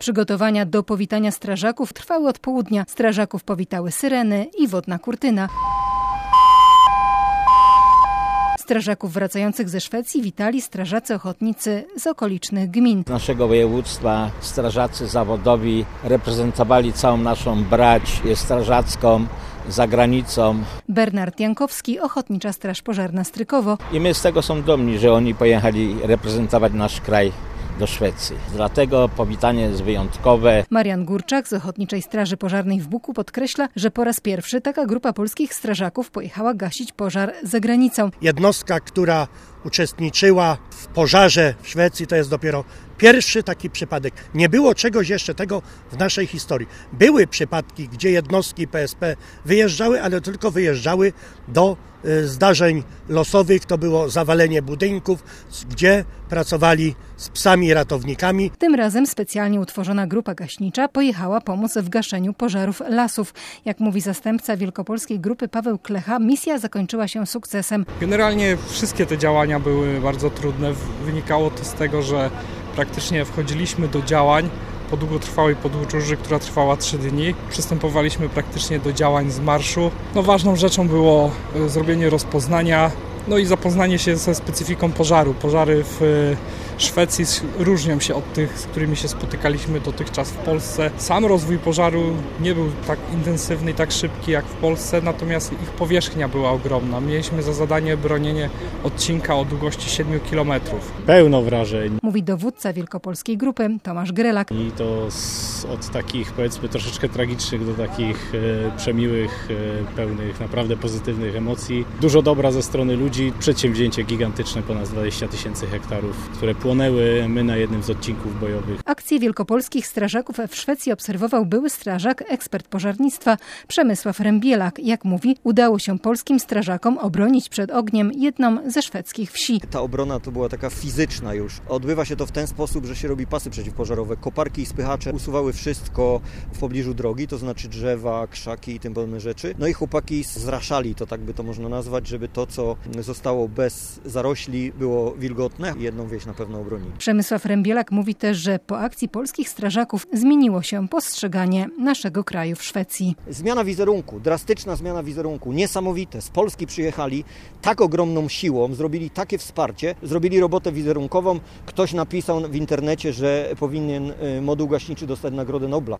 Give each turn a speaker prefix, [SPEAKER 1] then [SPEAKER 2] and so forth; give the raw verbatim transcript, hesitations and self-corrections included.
[SPEAKER 1] Przygotowania do powitania strażaków trwały od południa. Strażaków powitały syreny i wodna kurtyna. Strażaków wracających ze Szwecji witali strażacy ochotnicy z okolicznych gmin.
[SPEAKER 2] Z naszego województwa strażacy zawodowi reprezentowali całą naszą brać strażacką za granicą.
[SPEAKER 1] Bernard Jankowski, Ochotnicza Straż Pożarna Strykowo.
[SPEAKER 2] I my z tego są dumni, że oni pojechali reprezentować nasz kraj do Szwecji. Dlatego powitanie jest wyjątkowe.
[SPEAKER 1] Marian Górczak z Ochotniczej Straży Pożarnej w Buku podkreśla, że po raz pierwszy taka grupa polskich strażaków pojechała gasić pożar za granicą.
[SPEAKER 3] Jednostka, która uczestniczyła w pożarze w Szwecji, to jest dopiero pierwszy taki przypadek. Nie było czegoś jeszcze tego w naszej historii. Były przypadki, gdzie jednostki P S P wyjeżdżały, ale tylko wyjeżdżały do y, zdarzeń losowych. To było zawalenie budynków, gdzie pracowali z psami ratownikami.
[SPEAKER 1] Tym razem specjalnie utworzona grupa gaśnicza pojechała pomóc w gaszeniu pożarów lasów. Jak mówi zastępca wielkopolskiej grupy Paweł Klecha, misja zakończyła się sukcesem.
[SPEAKER 4] Generalnie wszystkie te działania były bardzo trudne. Wynikało to z tego, że praktycznie wchodziliśmy do działań po długotrwałej podróży, która trwała trzy dni. Przystępowaliśmy praktycznie do działań z marszu. No, ważną rzeczą było zrobienie rozpoznania, no i zapoznanie się ze specyfiką pożaru. Pożary w Szwecji różnią się od tych, z którymi się spotykaliśmy dotychczas w Polsce. Sam rozwój pożaru nie był tak intensywny i tak szybki jak w Polsce, natomiast ich powierzchnia była ogromna. Mieliśmy za zadanie bronienie odcinka o długości siedmiu kilometrów.
[SPEAKER 5] Pełno wrażeń.
[SPEAKER 1] Mówi dowódca wielkopolskiej grupy Tomasz Grelak.
[SPEAKER 5] I to z, od takich, powiedzmy, troszeczkę tragicznych do takich e, przemiłych, e, pełnych naprawdę pozytywnych emocji. Dużo dobra ze strony ludzi. Przedsięwzięcie gigantyczne, ponad dwadzieścia tysięcy hektarów, które płonęły. My na jednym z odcinków bojowych.
[SPEAKER 1] Akcję wielkopolskich strażaków w Szwecji obserwował były strażak, ekspert pożarnictwa Przemysław Rębielak. Jak mówi, udało się polskim strażakom obronić przed ogniem jedną ze szwedzkich wsi.
[SPEAKER 6] Ta obrona to była taka fizyczna już. Odbywa się to w ten sposób, że się robi pasy przeciwpożarowe. Koparki i spychacze usuwały wszystko w pobliżu drogi, to znaczy drzewa, krzaki i tym podobne rzeczy. No i chłopaki zraszali, to tak by to można nazwać, żeby to, co zostało bez zarośli, było wilgotne. Jedną wieś na pewno obronili.
[SPEAKER 1] Przemysław Rębielak mówi też, że po akcji polskich strażaków zmieniło się postrzeganie naszego kraju w Szwecji.
[SPEAKER 6] Zmiana wizerunku, drastyczna zmiana wizerunku, niesamowite. Z Polski przyjechali tak ogromną siłą, zrobili takie wsparcie, zrobili robotę wizerunkową. Ktoś napisał w internecie, że powinien moduł gaśniczy dostać Nagrodę Nobla.